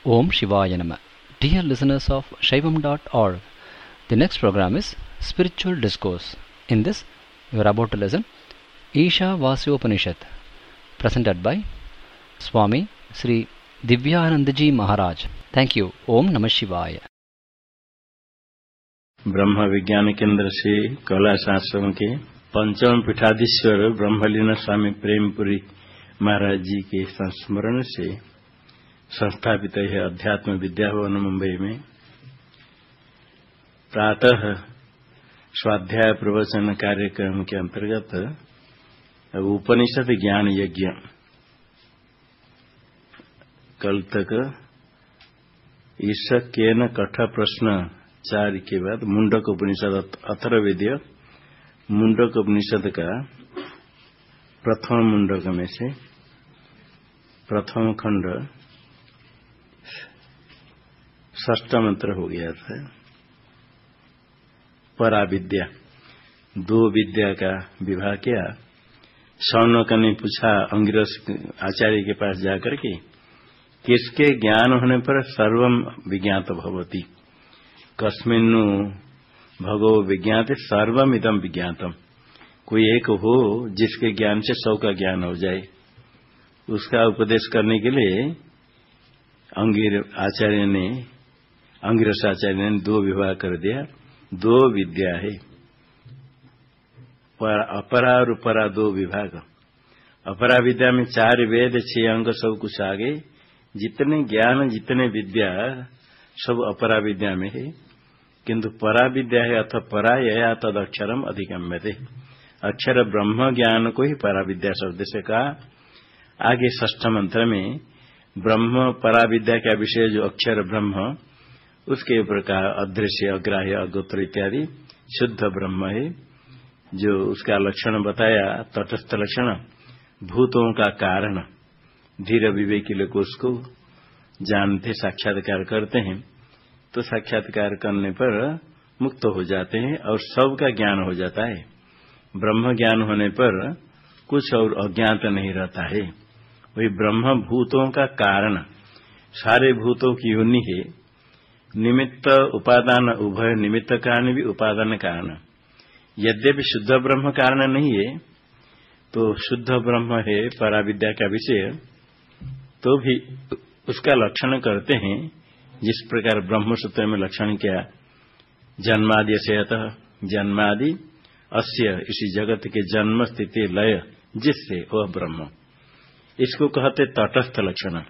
Om Shivaya Nama. Dear listeners of Shaivam.org, the next program is Spiritual Discourse. In this, you are about to listen Isha Vasyopanishad, presented by Swami Sri Divyanandaji Maharaj. Thank you. Om Namah Shivaya. ब्रह्म विज्ञान केंद्र से कैलाश आश्रम के पंचम पीठाधीश्वर ब्रह्मलीन स्वामी प्रेमपुरी महाराज जी के संस्मरण से संस्थापित है अध्यात्म विद्या भवन मुंबई में प्रातः स्वाध्याय प्रवचन कार्यक्रम के अंतर्गत उपनिषद ज्ञान यज्ञ कल तक ईशक केन कठ प्रश्न 4 के बाद मुंडक उपनिषद अथर्ववेदीय मुंडक उपनिषद का प्रथम मुंडक में से प्रथम खंड षष्ठ मंत्र हो गया था। पराविद्या 2 विद्या का विवाह किया। शौनक ने पूछा अंगिरस आचार्य के पास जाकर के किसके ज्ञान होने पर सर्वम विज्ञात भवति, कस्मिन्नु भगो विज्ञाते सर्वम इदम विज्ञातम। कोई एक हो जिसके ज्ञान से 100 का ज्ञान हो जाए, उसका उपदेश करने के लिए अंगिरस आचार्य ने 2 विवाह कर दिया। 2 विद्या है, अपरा और परा 2 विभाग। अपरा विद्या में 4 वेद 6 अंग सब कुछ आगे, जितने ज्ञान जितने विद्या सब अपरा विद्या में है, किंतु परा विद्या है अथ परा यया तद अक्षरम अधिगम्यते। अक्षर ब्रह्म ज्ञान को ही परा विद्या शब्द से कहा। आगे षष्ठ मंत्र में ब्रह्म परा विद्या का विषय जो अक्षर ब्रह्म, उसके प्रकार अदृश्य अग्राह्य अगोत्र इत्यादि शुद्ध ब्रह्म है, जो उसका लक्षण बताया तटस्थ लक्षण, भूतों का कारण। धीर विवेकी लोग उसको जानते साक्षात्कार करते हैं, तो साक्षात्कार करने पर मुक्त हो जाते हैं और सबका ज्ञान हो जाता है। ब्रह्म ज्ञान होने पर कुछ और अज्ञात नहीं रहता है। वही ब्रह्म भूतों का कारण, सारे भूतों की योनि है। निमित्त उपादान उभय, निमित्त कारण भी उपादान कारण। यद्यपि शुद्ध ब्रह्म कारण नहीं है, तो शुद्ध ब्रह्म है पराविद्या का विषय, तो भी उसका लक्षण करते हैं। जिस प्रकार ब्रह्म सूत्र में लक्षण किया, जन्मादि से अतः जन्मादि अस्य, इसी जगत के जन्म स्थिति लय जिससे वह ब्रह्म, इसको कहते तटस्थ लक्षण।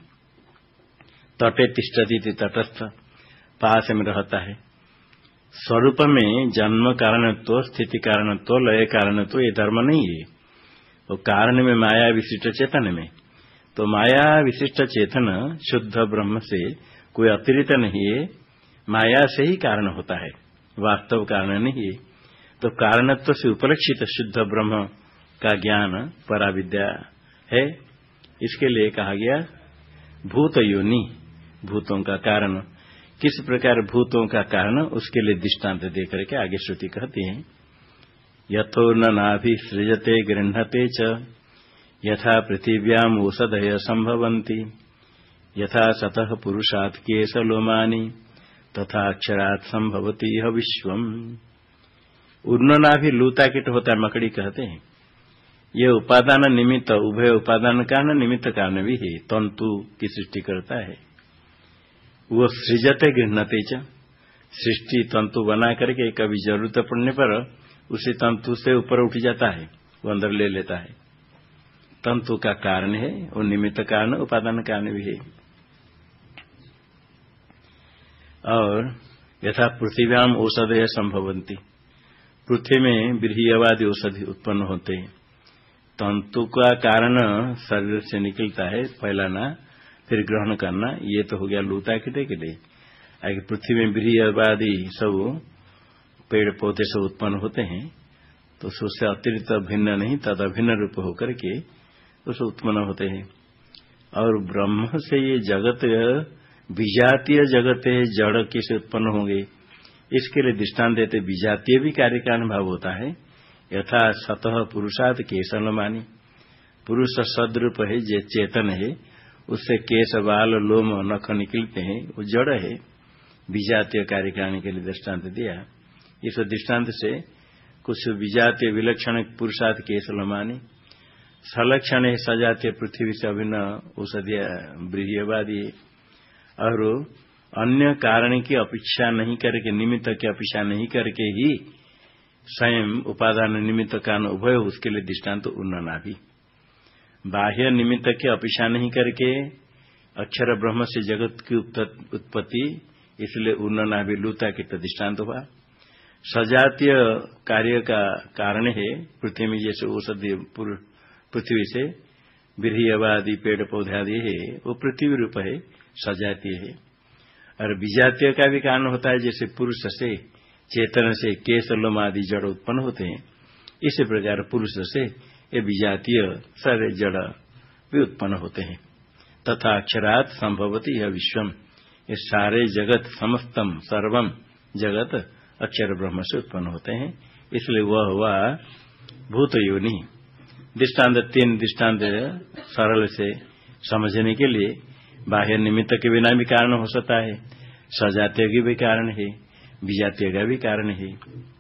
तटे तिष्ठति, तटस्थ पास में रहता है। स्वरूप में जन्म कारणत्व, स्थिति कारणत्व, लय कारणत्व ये धर्म नहीं है। वो कारण में माया विशिष्ट चेतन में, तो माया विशिष्ट चेतन शुद्ध ब्रह्म से कोई अतिरिक्त नहीं है, माया से ही कारण होता है, वास्तव कारण नहीं है। तो कारणत्व से उपलक्षित शुद्ध ब्रह्म का ज्ञान पराविद्या है। इसके लिए कहा गया भूत योनि, भूतों का कारण। किस प्रकार भूतों का कारण, उसके लिए दृष्टांत देकर के आगे श्रुति कहती है, यथो न नाभि सृजते गृह्णते च यथा पृथिव्याम ओषधय संभवन्ति यथा सतः पुरुषात् केश लोमानि तथा अक्षरात् संभवति यह विश्वम। उर्णनाभि लूता कीट होता है, मकड़ी कहते हैं। ये उपादान निमित्त, उभय उपादान कारण निमित्त कारण भी है, तंतु की सृष्टि करता है। वो सृजते गृह्णते च, सृष्टि तंतु बना करके कभी जरूरत पड़ने पर उसी तंतु से ऊपर उठ जाता है, वो अंदर ले लेता है। तंतु का कारण है, वो निमित्त कारण उपादान कारण भी है। और यथा पृथ्व्याम औषधय संभवन्ति, पृथ्वी में व्रीहिवादि औषधि उत्पन्न होते हैं। तंतु का कारण शरीर से निकलता है, फैलाना फिर ग्रहण करना, ये तो हो गया लूता के लिए। आगे पृथ्वी में व्रीहिवादि सब पेड़ पौधे सब उत्पन्न होते हैं, तो उससे अतिरिक्त भिन्न नहीं, तद अभिन्न रूप होकर के उसे उत्पन्न होते हैं। और ब्रह्म से ये जगत विजातीय जगत है, जड़ कैसे उत्पन्न होंगे, इसके लिए दृष्टांत देते। विजातीय भी कार्य का अनुभव होता है। यथा सतः पुरुषात् केशलमानी, पुरुष सदरूप है, जो चेतन है, उससे केश बाल लोम नख निकलते हैं, वो जड़ है। विजातीय कार्य कराने के लिए दृष्टांत दिया। इस दृष्टांत से कुछ विजातीय विलक्षण पुरुषार्थ केश लोमानी, सलक्षण है सजातीय पृथ्वी से अभिन्न औषधीय ब्रीहवादी, और अन्य कारण की अपेक्षा नहीं करके, निमित्त की अपेक्षा नहीं करके ही स्वयं उपादान निमित्त कारण उभय, उसके लिए दृष्टांत उन्नना भी। बाह्य निमित्त की अपेक्षा नहीं करके अक्षर ब्रह्म से जगत की उत्पत्ति, इसलिए उन्नना भी लूता की दृष्टांत हुआ। सजातीय कार्य का कारण है पृथ्वी में, जैसे औषधि पृथ्वी से ब्रीहवादी पेड़ पौधे आदि है, वो पृथ्वी रूप है, सजातीय है। और विजातीय का भी कारण होता है, जैसे पुरुष से चेतन से केश लोम आदि जड़ उत्पन्न होते हैं, इसी प्रकार पुरुष से ये विजातीय सारे जड़ भी उत्पन्न होते हैं। तथा अक्षरात् संभवती यह विश्वम, ये सारे जगत समस्तम सर्वम जगत अक्षर ब्रह्म से उत्पन्न होते हैं, इसलिए वह हुआ भूत योनि। दृष्टांत 3 दृष्टांत सरल से समझने के लिए, बाह्य निमित्त के बिना भी कारण हो सकता है, सजातीय की भी कारण है, विजातीय का भी कारण है।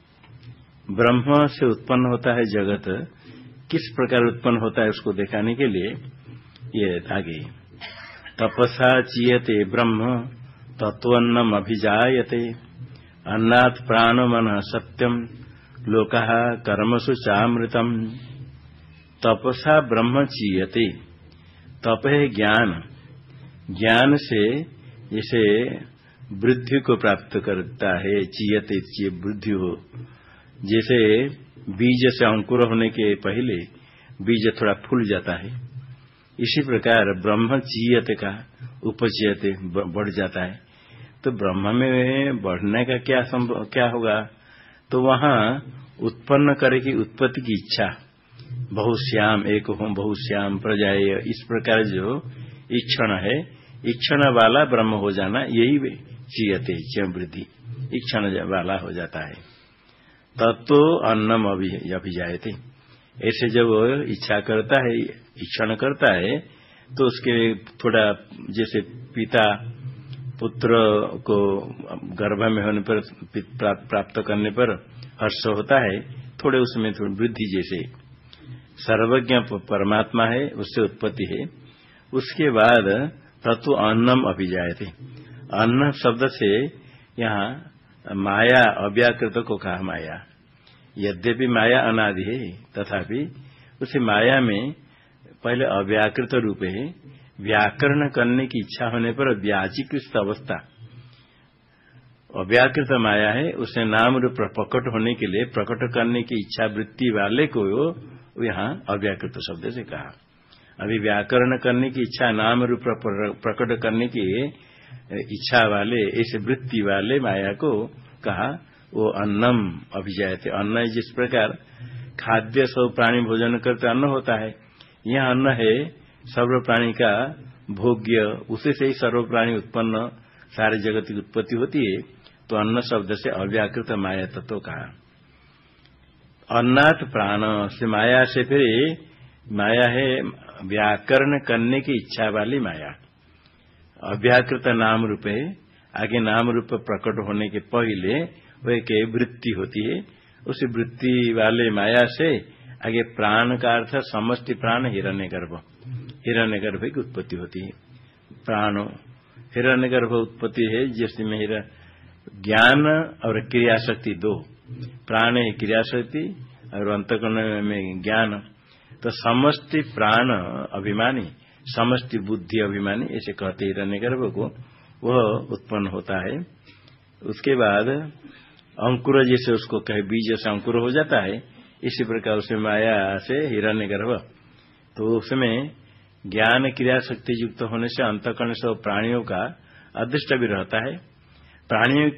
ब्रह्म से उत्पन्न होता है जगत, किस प्रकार उत्पन्न होता है उसको दिखाने के लिए ये आगे, तपसा चीयते ब्रह्म तत्वन्नम अभिजायते, अन्नात् प्राण मन सत्यम लोकः कर्मसु चामृतम। तपसा ब्रह्म चीयते, तप है ज्ञान, ज्ञान से जैसे वृद्धि को प्राप्त करता है, चीयते वृद्धि हो, जैसे बीज से अंकुर होने के पहले बीज थोड़ा फूल जाता है, इसी प्रकार ब्रह्म चीयते का उपचयते बढ़ जाता है। तो ब्रह्म में बढ़ने का क्या होगा, तो वहां उत्पन्न करेगी उत्पत्ति की इच्छा, बहुश्याम एक हो बहुश्याम प्रजाएय, इस प्रकार जो इक्षण है, इक्षण वाला ब्रह्म हो जाना, यही चीयते वृद्धि, इक्षण वाला हो जाता है। तत्तो अन्नम अभिजायते, ऐसे जब इच्छा करता है, इक्षण करता है, तो उसके थोड़ा जैसे पिता पुत्र को गर्भ में होने पर प्राप्त करने पर हर्ष होता है, थोड़े उसमें थोड़ी वृद्धि, जैसे सर्वज्ञ परमात्मा है उससे उत्पत्ति है। उसके बाद तत्व अन्नम अभिजायते, अन्न शब्द से यहाँ माया अव्याकृत को कहा माया, यद्यपि माया अनादि है तथापि उसे माया में पहले अव्याकृत रूप है, व्याकरण करने की इच्छा होने पर व्याजीकृत अवस्था अव्याकृत माया है, उसे नाम रूप प्रकट होने के लिए प्रकट करने की इच्छा वृत्ति वाले को यहाँ अव्याकृत शब्द से कहा। अभी व्याकरण करने की इच्छा नाम रूप प्रकट करने की इच्छा वाले, ऐसे वृत्ति वाले माया को कहा वो अन्नम अभिजायते। अन्न जिस प्रकार खाद्य सब प्राणी भोजन करते अन्न होता है, यह अन्न है सर्व प्राणी का भोग्य, उसी से ही सर्व प्राणी उत्पन्न, सारे जगत की उत्पत्ति होती है, तो अन्न शब्द से अव्याकृत माया तत्व कहा। अन्नात् प्राण से माया से फिर माया है व्याकरण करने की इच्छा वाली माया, अव्याकृत नाम रूप है, आगे नाम रूप प्रकट होने के पहले वह एक वृत्ति होती है, उस वृत्ति वाले माया से आगे प्राण का अर्थ समष्टि प्राण हिरण्यगर्भ, हिरण्यगर्भ की उत्पत्ति होती है। प्राण हिरण्यगर्भ उत्पत्ति है जिसमें ज्ञान और क्रियाशक्ति दो, प्राण है क्रियाशक्ति और अंतःकरण में ज्ञान, तो समष्टि प्राण अभिमानी, समष्टि बुद्धि अभिमानी ऐसे कहते हिरण्यगर्भ को, वह उत्पन्न होता है। उसके बाद अंकुर जैसे उसको कहे बीज से अंकुर हो जाता है, इसी प्रकार उसमें माया से हिरण्यगर्भ, तो उसमें ज्ञान क्रिया शक्ति युक्त होने से अंतःकरण से प्राणियों का अदृष्ट भी रहता है। प्राणी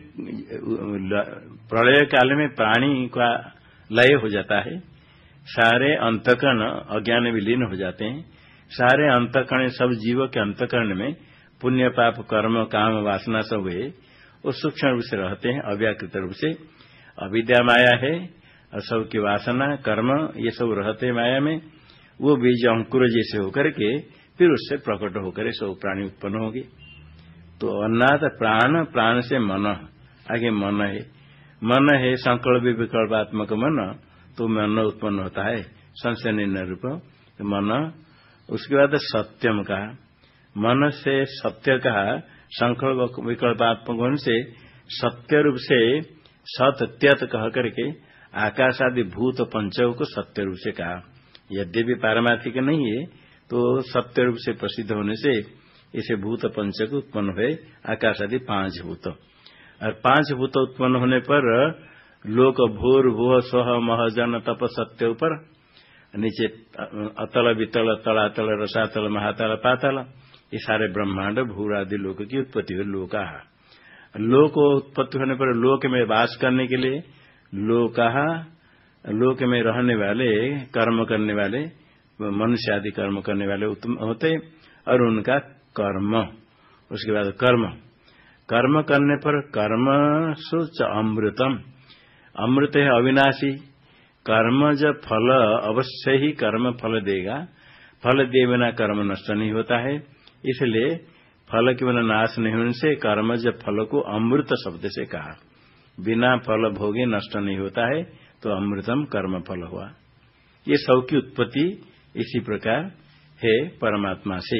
प्रलय काल में प्राणी का लय हो जाता है, सारे अंतःकरण अज्ञान विलीन हो जाते हैं, सारे अंतःकरण सब जीवों के अंतःकरण में पुण्य पाप कर्म काम वासना सब है, वो सूक्ष्म रूप से रहते हैं, अव्याकृत रूप से। अविद्या माया है और सबकी वासना कर्म ये सब रहते हैं माया में, वो बीज अंकुर जैसे होकर के फिर उससे प्रकट होकर सब प्राणी उत्पन्न होगी। तो अन्नाथ प्राण, प्राण से मन, आगे मन है संकल्प विकल्पात्मक मन, तो मन उत्पन्न होता है संशय निर्णय रूप तो मन। उसके बाद सत्यम कहा, मन से सत्य कहा, संकल्प विकल्पात्मक मन से सत्य रूप से सत्यत कह करके आकाश आदि भूत पंचों को सत्य रूप से कहा। यद्यपि पारमार्थिक नहीं है तो सत्य रूप से प्रसिद्ध होने से इसे भूत पंच को उत्पन्न हुए आकाश आदि 5 भूत। और 5 भूत उत्पन्न होने पर लोक भूर भुव स्व मह जन तप सत्य ऊपर नीचे अतल वितल तलातल रसातल महातल पातल ये सारे ब्रह्मांड भूर आदि लोक की उत्पत्ति हुई। लोका, लोक उत्पत्ति होने पर लोक में वास करने के लिए लोका, लोक में रहने वाले कर्म करने वाले मनुष्य आदि कर्म करने वाले होते और उनका कर्म। उसके बाद कर्म, कर्म करने पर कर्म सुच अमृतम, अमृत है अविनाशी। कर्म जब फल अवश्य ही कर्म फल देगा, फल दिए बिना कर्म नष्ट नहीं होता है, इसलिए फल के बिना नाश नहीं होने से कर्म जब फल को अमृत शब्द से कहा। बिना फल भोगे नष्ट नहीं होता है तो अमृतम कर्म फल हुआ। ये सब की उत्पत्ति इसी प्रकार है परमात्मा से।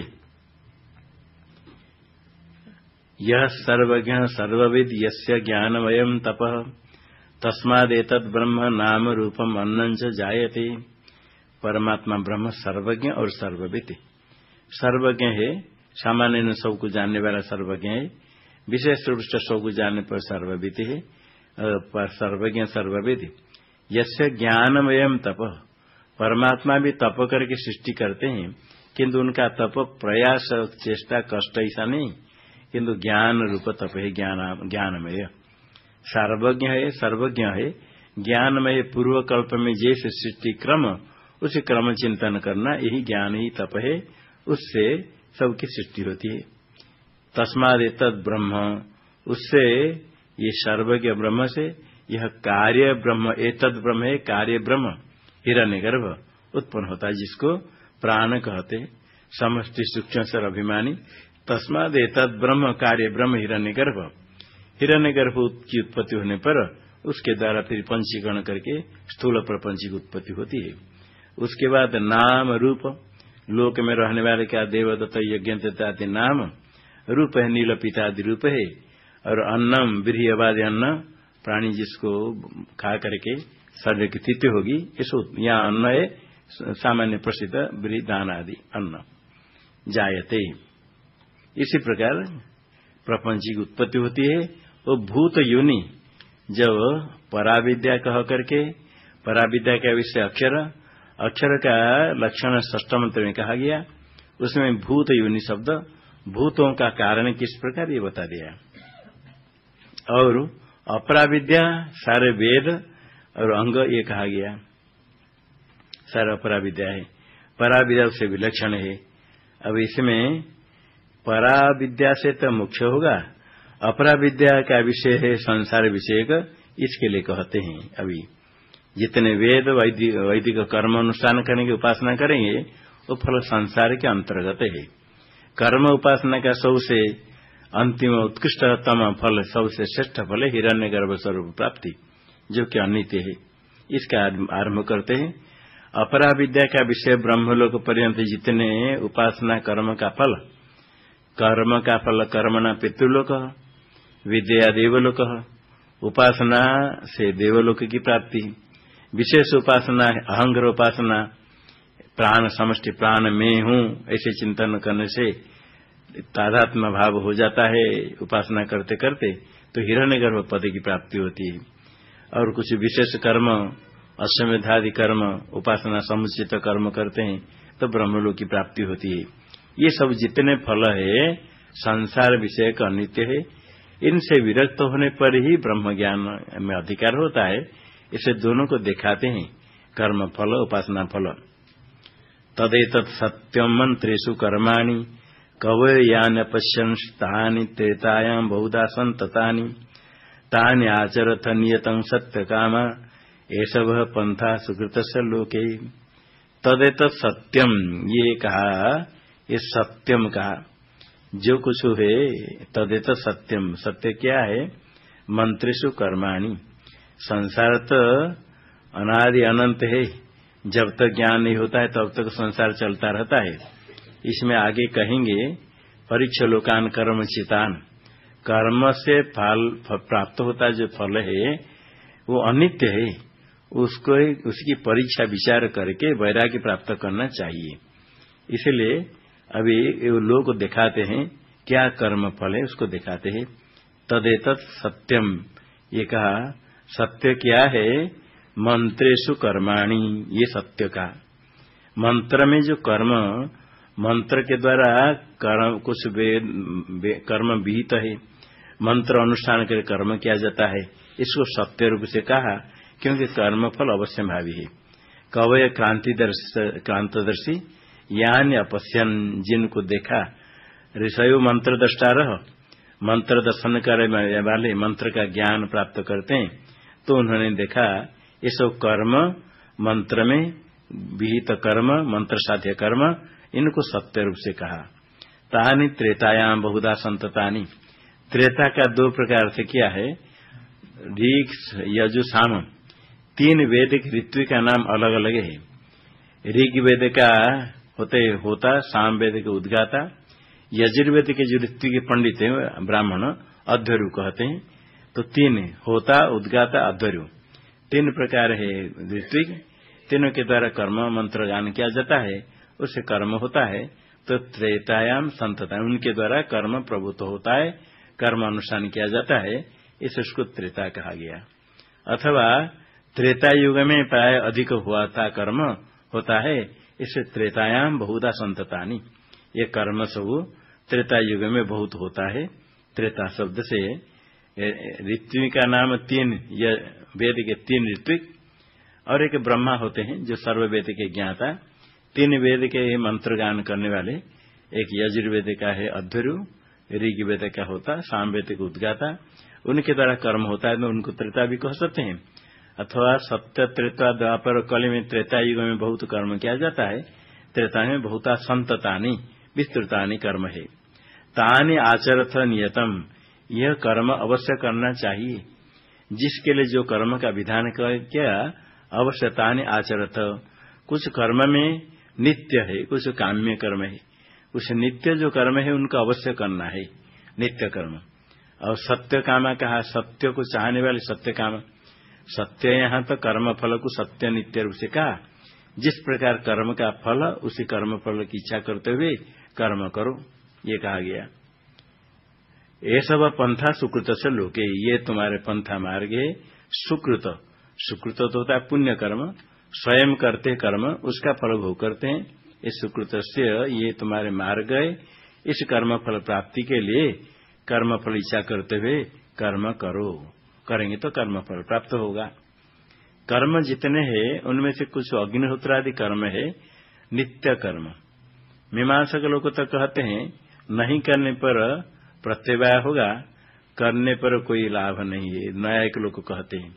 यह सर्वज्ञ सर्वविद यस्य ज्ञानमयम् तपः तस्मादेतद् ब्रह्म नाम रूपम अन्नं च जायते। परमात्मा ब्रह्म सर्वज्ञ और सर्वविद, सर्वज्ञ है सामान्य सबको जानने वाला सर्वज्ञ है, विशेष रूप से सबको जानने पर सर्वविद है। सर्वज्ञ सर्वविद यस्य ज्ञानमयम् तपः, परमात्मा भी तप करके सृष्टि करते हैं किंतु उनका तप प्रयास चेष्टा कष्ट ऐसा नहीं, किंतु ज्ञान रूप तप है, ज्ञानमय। सर्वज्ञ है सर्वज्ञ है ज्ञानमय, पूर्व कल्प में जैसे सृष्टि क्रम उसे क्रम चिंतन करना, यही ज्ञान ही तप है, उससे सबकी सृष्टि होती है। तस्माद एतद् ब्रह्म, उससे ये सर्वज्ञ ब्रह्म से यह कार्य ब्रह्म, एतद् ब्रह्म है कार्य ब्रह्म हिरण्यगर्भ उत्पन्न होता है, जिसको प्राण कहते, समष्टि सूक्ष्म सर अभिमानी। तस्माद एतद् ब्रह्म कार्य ब्रह्म हिरण्यगर्भ, हिरण्यगर्भ की उत्पत्ति होने पर उसके द्वारा फिर पंचीकरण करके स्थूल प्रपंच की उत्पत्ति होती है। उसके बाद नाम रूप, लोक में रहने वाले क्या देवदत्त यज्ञ आदि नाम रूप है, नील पितादि रूप है। और अन्नम व्रीहवादि अन्न, प्राणी जिसको खा करके शरीर की स्थिति होगी, इस यहाँ अन्न है सामान्य प्रसिद्ध व्रीहि दान आदि अन्न जायते। इसी प्रकार प्रपंच की उत्पत्ति होती है। वो भूत योनि जब पराविद्या कह करके, पराविद्या का विषय अक्षर, अक्षर का लक्षण षष्ठ मंत्र में कहा गया, उसमें भूत योनि शब्द भूतों का कारण किस प्रकार ये बता दिया। और अपराविद्या सारे वेद और अंग ये कहा गया, सारा अपराविद्या है, पराविद्या उससे विलक्षण है। अब इसमें पराविद्या से तो मुख्य होगा, अपराविद्या का विषय है संसार विषय का, इसके लिए कहते हैं अभी जितने वेद वैदिक कर्म अनुष्ठान करेंगे, उपासना करेंगे, वो फल संसार के अंतर्गत है। कर्म उपासना का सबसे अंतिम उत्कृष्टतम फल, सबसे श्रेष्ठ फल है हिरण्यगर्भ स्वरूप प्राप्ति, जो कि अनित्य है। इसका आरंभ करते हैं। अपराविद्या का विषय ब्रह्मलोक पर्यंत जितने उपासना कर्म का फल, कर्म का फल कर्मणा पितृलोक, विद्या देवलोक, उपासना से देवलोक की प्राप्ति, विशेष उपासना अहंग्र उपासना, प्राण समष्टि प्राण में हूं ऐसे चिंतन करने से तादात्म्य भाव हो जाता है उपासना करते करते, तो हिरण्यगर्भ पद की प्राप्ति होती है। और कुछ विशेष कर्म अश्वमेधादि कर्म उपासना समुचित कर्म करते हैं तो ब्रह्मलोक की प्राप्ति होती है। ये सब जितने फल है संसार विषय का अनित्य है, इनसे विरक्त होने पर ही ब्रह्म ज्ञान में अधिकार होता है। इसे दोनों को दिखाते हैं, कर्म फल उपासना फल। तदेतत् सत्यम मंत्रेषु कर्माणि कवयान पश्यन्स्तानि त्रेतायां बहुधा सन्ततानि तानि आचरथ नियतं सत्यकामा एषः पंथा सुकृतस्य लोके। तदेतत् सत्यम, ये कहा ये सत्यम कहा, जो कुछ है तदेत सत्यम। सत्य क्या है? मंत्रेषु कर्माणि। संसार तो अनादि अनंत है, जब तक ज्ञान नहीं होता है तब तक संसार चलता रहता है। इसमें आगे कहेंगे परीक्ष लोकान कर्म चितान, कर्म से फल प्राप्त होता जो फल है वो अनित्य है, उसको उसकी परीक्षा विचार करके वैराग्य प्राप्त करना चाहिए। इसलिए अभी लोग दिखाते हैं क्या कर्म फल है, उसको दिखाते हैं। तदेतत् सत्यम, ये कहा सत्य क्या है? मंत्रेषु कर्माणि, ये सत्य का। मंत्र में जो कर्म, मंत्र के द्वारा कर्म कुछ कर्म विहित है, मंत्र अनुष्ठान के कर्म किया जाता है, इसको सत्य रूप से कहा क्योंकि कर्म फल अवश्य भावी है। कवय क्रांतदर्शी यानी अपश्यन, जिनको देखा ऋषयो मंत्र दृष्टा रह, मंत्र दर्शन करने वाले मंत्र का ज्ञान प्राप्त करते हैं, तो उन्होंने देखा ये सब कर्म, मंत्र में विहित कर्म, मंत्र साध्य कर्म, इनको सत्य रूप से कहा। तानि त्रेतायाम बहुधा संततानि, त्रेता का दो प्रकार से किया है, ऋग यजु साम, तीन वेद के ऋत्विक का नाम अलग अलग है। ऋग वेद का होता, साम वेद के उद्गाता, यजुर्वेद के जो ऋत्विक पंडित है ब्राह्मण अध्वर्यु कहते हैं। तो तीन होता, उद्गाता, अध्वर्यु, तीन प्रकार है ऋत्विक। तीनों के द्वारा कर्म मंत्र गान किया जाता है, उससे कर्म होता है। तो त्रेतायाम संतता, उनके द्वारा कर्म प्रभुत्व होता है, कर्म अनुष्ठान किया जाता है, इस उसको त्रेता कहा गया। अथवा त्रेता युग में प्राय अधिक हुआ था कर्म होता है, इससे त्रेतायाम बहुधा संततानि, ये कर्म सब त्रेता युग में बहुत होता है। त्रेता शब्द से ऋत्विक का नाम तीन, वेद के तीन ऋत्विक और एक ब्रह्मा होते हैं जो सर्व वेद के ज्ञाता, तीन वेद के मंत्र गान करने वाले। एक यजुर्वेद का है अध्वर्यु, ऋग्वेद का होता, सामवेद का उद्गाता, उनके द्वारा कर्म होता है, तो उनको त्रेता भी कह सकते हैं। अथवा सत्य त्रेता द्वापर कलि में त्रेता युग में बहुत कर्म किया जाता है, त्रेता में बहुता संततानि विस्तृतानि कर्म है। तानि आचरथ नियतम, यह कर्म अवश्य करना चाहिए, जिसके लिए जो कर्म का विधान किया अवश्य तानि आचरथ। कुछ कर्म में नित्य है, कुछ काम्य कर्म है, कुछ नित्य जो कर्म है उनको अवश्य करना है, नित्य कर्म। और सत्य कामा कहा, सत्य को चाहने वाले सत्य काम, सत्य यहाँ तो कर्म फल को सत्य नित्य रूप से कहा। जिस प्रकार कर्म का फल उसी कर्म फल की इच्छा करते हुए कर्म करो, ये कहा गया। ये सब पंथा सुकृत से लोके, ये तुम्हारे पंथा मार्ग है। सुकृत, सुकृत तो होता है पुण्य कर्म, स्वयं करते कर्म उसका फल भोग करते हैं। इस सुकृत से ये तुम्हारे मार्ग है, इस कर्म फल प्राप्ति के लिए कर्म फल इच्छा करते हुए कर्म करो, करेंगे तो कर्म फल प्राप्त होगा। कर्म जितने हैं उनमें से कुछ अग्निहोत्र आदि कर्म है नित्य कर्म। मीमांसक लोग तो कहते हैं नहीं करने पर प्रत्यवाय होगा, करने पर कोई लाभ नहीं है। न्यायिक लोग कहते हैं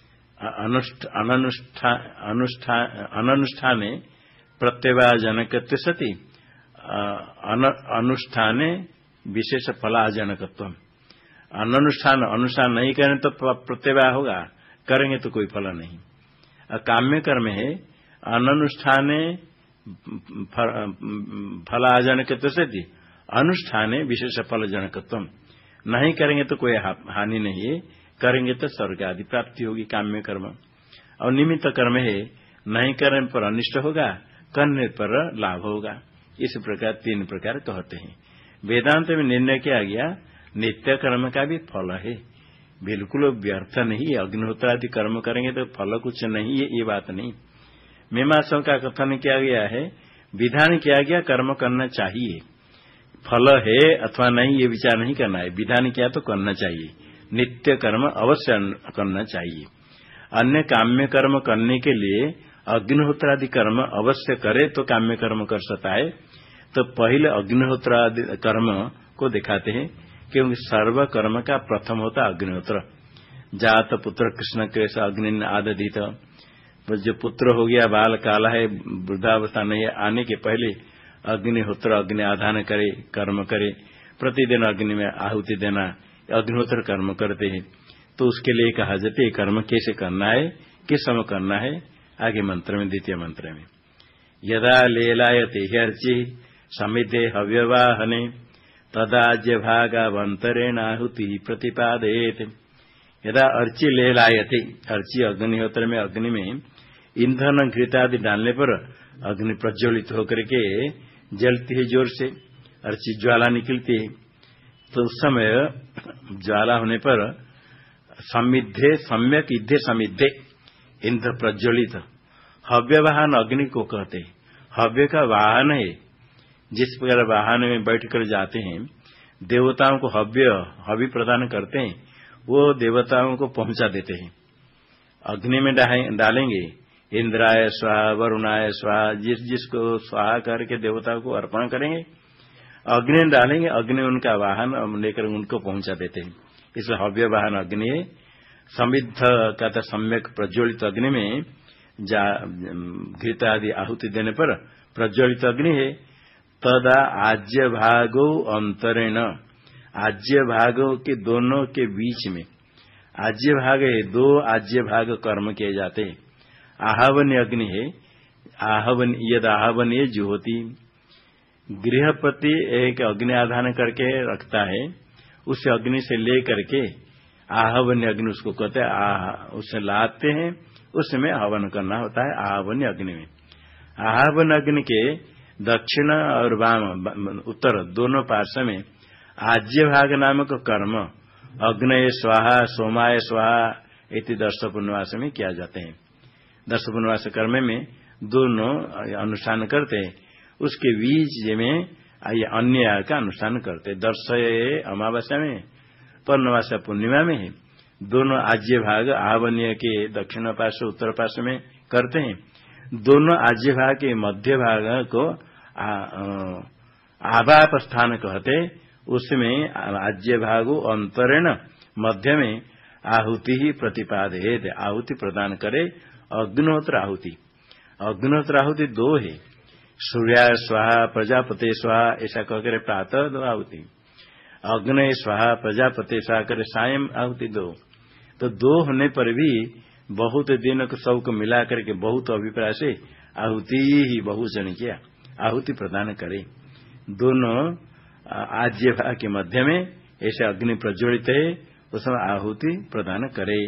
अनुष्ठाने प्रत्यवाय जनकत्व सति अनुष्ठाने विशेष फलाजनकत्व। अनुष्ठान नहीं करें तो प्रत्यवाय होगा, करेंगे तो कोई फल नहीं। काम्य कर्म है अनुष्ठाने फलाजनकत्व सति अनुष्ठाने विशेष फल जनकत्व। नहीं करेंगे तो कोई हानि नहीं है, करेंगे तो स्वर्ग आदि प्राप्ति होगी काम्य कर्म। और निमित्त कर्म है नहीं करने पर अनिष्ट होगा, करने पर लाभ होगा। इस प्रकार तीन प्रकार कहते हैं। वेदांत में निर्णय किया गया नित्य कर्म का भी फल है, बिल्कुल व्यर्थ नहीं। अग्निहोत्र आदि कर्म करेंगे तो फल कुछ नहीं है, ये बात नहीं। मीमांसकों का कथन किया गया है, विधान किया गया कर्म करना चाहिए, फल है अथवा नहीं ये विचार नहीं करना है। विधान किया तो करना चाहिए, नित्य कर्म अवश्य करना चाहिए। अन्य काम्य कर्म करने के लिए अग्निहोत्र आदि कर्म अवश्य करे तो काम्य कर्म कर सकता है। तो पहले अग्निहोत्र आदि कर्म को दिखाते हैं, क्योंकि सर्व कर्म का प्रथम होता अग्निहोत्र। जात पुत्र कृष्ण केश अग्नि आदधित, जो पुत्र हो गया बाल काला है, वृद्धावस्था नहीं आने के पहले अग्निहोत्र अग्नि आधान करे, कर्म करे, प्रतिदिन अग्नि में आहुति देना, अग्निहोत्र कर्म करते हैं, तो उसके लिए कहा जाते है कर्म कैसे करना है, किस समय करना है। आगे मंत्र में, द्वितीय मंत्र में, यदा लेलायते ह्यर्चि समिते हव्यवाहने तदाज्य भागावंतरेण आहुति प्रतिपादयेत। यदा अर्ची लेलायते, अर्ची अग्निहोत्र में, अग्नि में ईंधन घृतादि डालने पर अग्नि प्रज्वलित होकर के जलती है, जोर से अर्ची ज्वाला निकलती है, तो उस समय ज्वाला होने पर समिद्धे, सम्यक ईधे समिद्धे, ईंधन प्रज्वलित, हव्य वाहन अग्नि को कहते हैं। हव्य का वाहन है, जिस प्रकार वाहन में बैठकर जाते हैं, देवताओं को हव्य प्रदान करते हैं, वो देवताओं को पहुंचा देते हैं। अग्नि में डालेंगे, इंद्राय स्वाहा, वरुणाय स्वाहा, जिसको स्वाहा करके देवताओं को अर्पण करेंगे, अग्नि डालेंगे, अग्नि उनका वाहन लेकर उनको पहुंचा देते हैं। इसलिए हव्य वाहन अग्नि है। समिद्ध का तो सम्यक प्रज्वलित अग्नि में घृत आदि आहुति देने पर प्रज्वलित अग्नि है। तदा आज्य भागो अंतरेण, आज्य भागों के दोनों के बीच में, आज्य भाग है, दो आज्य भाग कर्म किए जाते हैं। आहवन्य अग्नि है, आहवन, यद आहवन्य जुहोति, गृहपति एक अग्नि आधान करके रखता है, उस अग्नि से ले करके आहवन्य अग्नि उसको कहते हैं, उससे लाते हैं, उसमें हवन करना होता है आहवन्य अग्नि में। आहवन अग्नि के दक्षिण और वाम, उत्तर दोनों पार्श्व में आज्य भाग नामक कर्म अग्नये स्वाहा, सोमाय स्वाहा इति दर्श पुण्यवास में किया जाते हैं। दर्श पुण्यवास कर्म में दोनों अनुष्ठान करते हैं। उसके बीच में अन्य का अनुष्ठान करते, दर्श अमावस्या में, पूर्णवासा पूर्णिमा में है। दोनों आज्य भाग आहवन्य के दक्षिण पार्श्व उत्तर पार्श्व में करते हैं। दोनों आज्य भाग के मध्य भाग को आवाप स्थान कहते, उसमें आज्य भागो अंतरेण मध्य में आहुति ही प्रतिपादयेत, आहुति प्रदान करे। अग्निहोत्र आहुति, अग्निहोत्र आहुति दो है, सूर्याय स्वाहा प्रजापते स्वाहा ऐसा कहकर प्रातः दो आहुति, अग्नय स्वाहा प्रजापते स्वाहा करे सायं आहुति दो। तो दो होने पर भी बहुत दिन को सबको मिला करके बहुत अभिप्राय से आहुति ही बहुजन किया, आहुति प्रदान करे। दोनों आज्य भाग के मध्य में ऐसे अग्नि प्रज्वलित है, उसमें आहुति प्रदान करे।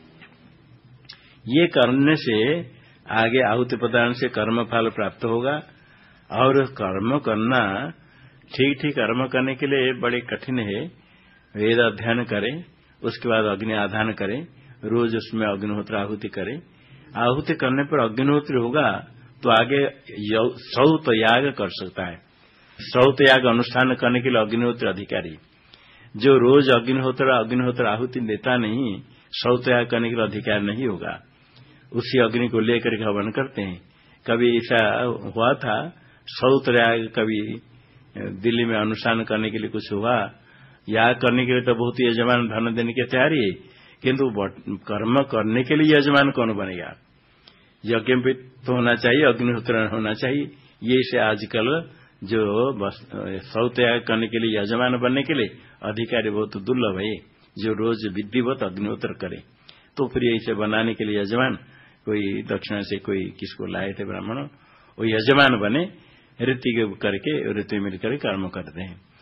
ये करने से आगे आहुति प्रदान से कर्म फल प्राप्त होगा। और कर्म करना, ठीक ठीक कर्म करने के लिए बड़े कठिन है। वेद अध्ययन करें, उसके बाद अग्नि आधान करें, रोज उसमें अग्निहोत्र आहुति करें। आहुति करने पर अग्निहोत्र होगा तो आगे श्रौत याग कर सकता है। श्रौत याग अनुष्ठान करने के लिए अग्निहोत्र अधिकारी, जो रोज अग्निहोत्र आहुति देता नहीं, श्रौत याग करने के लिए अधिकार नहीं होगा। उसी अग्नि को लेकर के हवन करते हैं। कभी ऐसा हुआ था, श्रौत याग कभी दिल्ली में अनुष्ठान करने के लिए कुछ हुआ, याग करने के लिए तो बहुत यजमान धन देने की तैयारी है, किंतु कर्म करने के लिए यजमान कौन बनेगा? यज्ञ भी तो होना चाहिए, अग्निहोत्र होना चाहिए। ये से आजकल जो श्रौत याग करने के लिए यजमान बनने के लिए अधिकारी बहुत दुर्लभ है, जो रोज विधिवत अग्निहोत्र करे। तो फिर इसे बनाने के लिए यजमान कोई दक्षिणा से कोई किसको लाए थे ब्राह्मण, वो यजमान बने, रीति करके रीति मिलकर कर्म करते हैं।